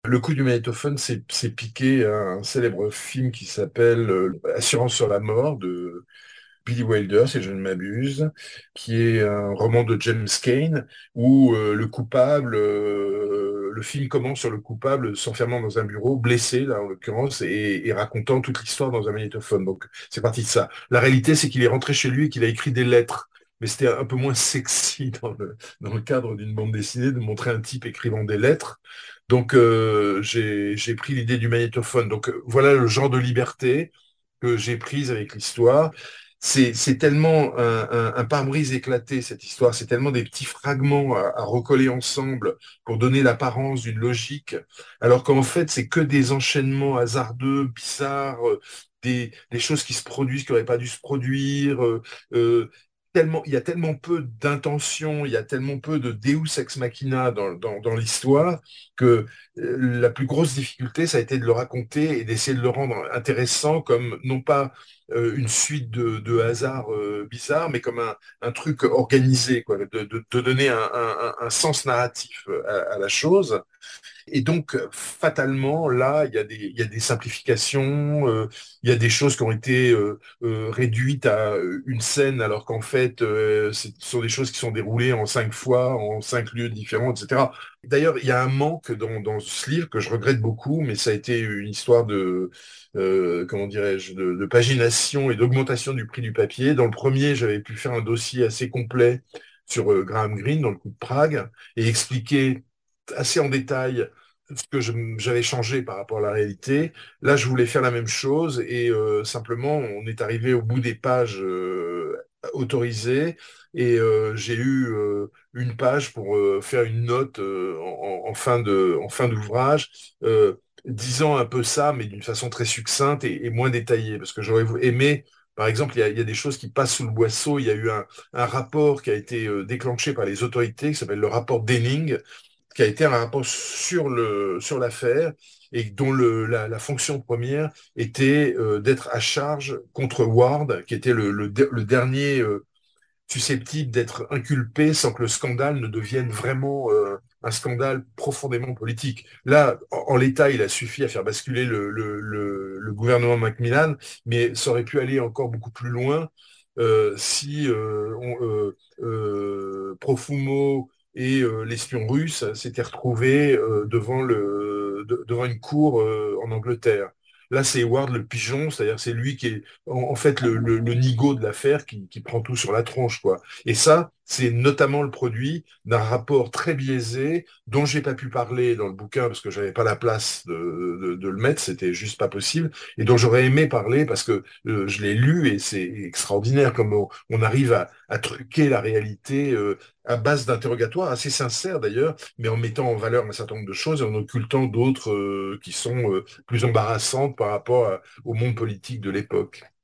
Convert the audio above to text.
Le coup du magnétophone, c'est piqué à un célèbre film qui s'appelle Assurance sur la mort de Billy Wilder, si je ne m'abuse, qui est un roman de James Cain, où le film commence sur le coupable s'enfermant dans un bureau, blessé là en l'occurrence, et racontant toute l'histoire dans un magnétophone. Donc c'est parti de ça. La réalité, c'est qu'il est rentré chez lui et qu'il a écrit des lettres. Mais c'était un peu moins sexy dans le cadre d'une bande dessinée de montrer un type écrivant des lettres. Donc j'ai pris l'idée du magnétophone. Donc voilà le genre de liberté que j'ai prise avec l'histoire. C'est tellement un pare-brise éclaté, cette histoire. C'est tellement des petits fragments à recoller ensemble pour donner l'apparence d'une logique, alors qu'en fait, c'est que des enchaînements hasardeux, bizarres, des choses qui se produisent, qui n'auraient pas dû se produire. Euh, il y a tellement peu d'intention, il y a tellement peu de Deus ex machina dans l'histoire que la plus grosse difficulté, ça a été de le raconter et d'essayer de le rendre intéressant comme non pas une suite de hasards bizarres, mais comme un truc organisé, quoi, de donner un sens narratif à la chose. Et donc, fatalement, là, il y a des simplifications, il y a des choses qui ont été réduites à une scène, alors qu'en fait, ce sont des choses qui sont déroulées en 5 fois, en 5 lieux différents, etc. D'ailleurs, il y a un manque dans ce livre que je regrette beaucoup, mais ça a été une histoire comment dirais-je, de pagination et d'augmentation du prix du papier. Dans le premier, j'avais pu faire un dossier assez complet sur Graham Greene dans le coup de Prague et expliquer assez en détail ce que j'avais changé par rapport à la réalité. Là, je voulais faire la même chose et simplement, on est arrivé au bout des pages autorisées et j'ai eu une page pour faire une note en fin d'ouvrage, disant un peu ça, mais d'une façon très succincte et moins détaillée, parce que j'aurais aimé. Par exemple, il y a des choses qui passent sous le boisseau. Il y a eu un rapport qui a été déclenché par les autorités, qui s'appelle le rapport Denning, qui a été un rapport sur l'affaire et dont la fonction première était d'être à charge contre Ward, qui était le dernier susceptible d'être inculpé sans que le scandale ne devienne vraiment un scandale profondément politique. Là, en l'état, il a suffi à faire basculer le gouvernement Macmillan, mais ça aurait pu aller encore beaucoup plus loin si Profumo et l'espion russe s'étaient retrouvés devant une cour en Angleterre. Là, c'est Howard le pigeon, c'est-à-dire c'est lui qui est en fait le nigo de l'affaire qui prend tout sur la tronche, quoi. Et ça, c'est notamment le produit d'un rapport très biaisé dont j'ai pas pu parler dans le bouquin parce que j'avais pas la place de le mettre, c'était juste pas possible, et dont j'aurais aimé parler parce que je l'ai lu et c'est extraordinaire comme on arrive à truquer la réalité à base d'interrogatoires assez sincères d'ailleurs, mais en mettant en valeur un certain nombre de choses et en occultant d'autres qui sont plus embarrassantes par rapport au monde politique de l'époque.